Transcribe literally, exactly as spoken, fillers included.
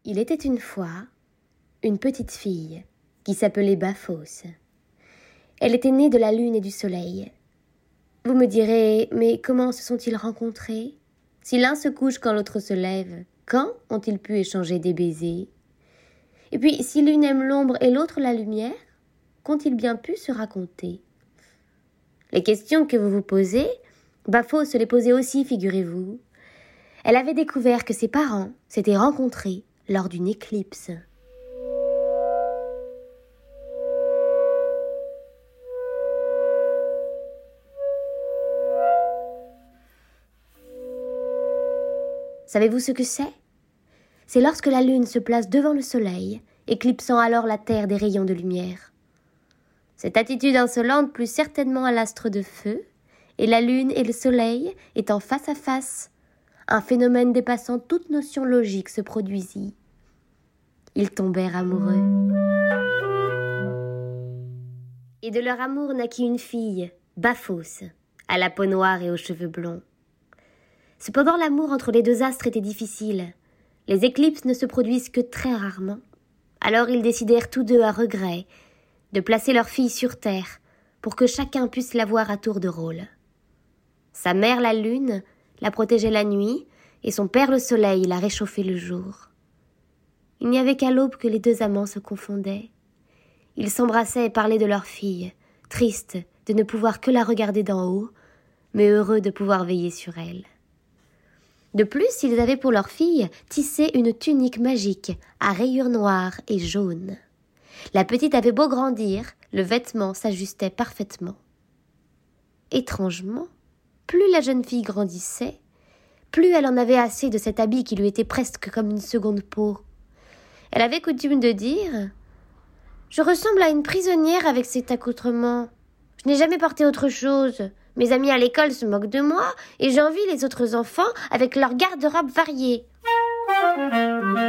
Il était une fois une petite fille qui s'appelait Baphos. Elle était née de la lune et du soleil. Vous me direz, mais comment se sont-ils rencontrés? Si l'un se couche quand l'autre se lève, quand ont-ils pu échanger des baisers? Et puis, si l'une aime l'ombre et l'autre la lumière, qu'ont-ils bien pu se raconter? Les questions que vous vous posez, Baphos se les posait aussi, figurez-vous. Elle avait découvert que ses parents s'étaient rencontrés lors d'une éclipse. Savez-vous ce que c'est? C'est lorsque la lune se place devant le soleil, éclipsant alors la terre des rayons de lumière. Cette attitude insolente plut certainement à l'astre de feu, et la lune et le soleil étant face à face, un phénomène dépassant toute notion logique se produisit. Ils tombèrent amoureux. Et de leur amour naquit une fille, Baphos, à la peau noire et aux cheveux blonds. Cependant, l'amour entre les deux astres était difficile. Les éclipses ne se produisent que très rarement. Alors ils décidèrent tous deux à regret de placer leur fille sur terre pour que chacun puisse la voir à tour de rôle. Sa mère, la lune, la protégeait la nuit et son père, le soleil, la réchauffait le jour. Il n'y avait qu'à l'aube que les deux amants se confondaient. Ils s'embrassaient et parlaient de leur fille, tristes de ne pouvoir que la regarder d'en haut, mais heureux de pouvoir veiller sur elle. De plus, ils avaient pour leur fille tissé une tunique magique à rayures noires et jaunes. La petite avait beau grandir, le vêtement s'ajustait parfaitement. Étrangement, plus la jeune fille grandissait, plus elle en avait assez de cet habit qui lui était presque comme une seconde peau. Elle avait coutume de dire « Je ressemble à une prisonnière avec cet accoutrement. Je n'ai jamais porté autre chose. Mes amis à l'école se moquent de moi et j'envie les autres enfants avec leur garde-robe variée. »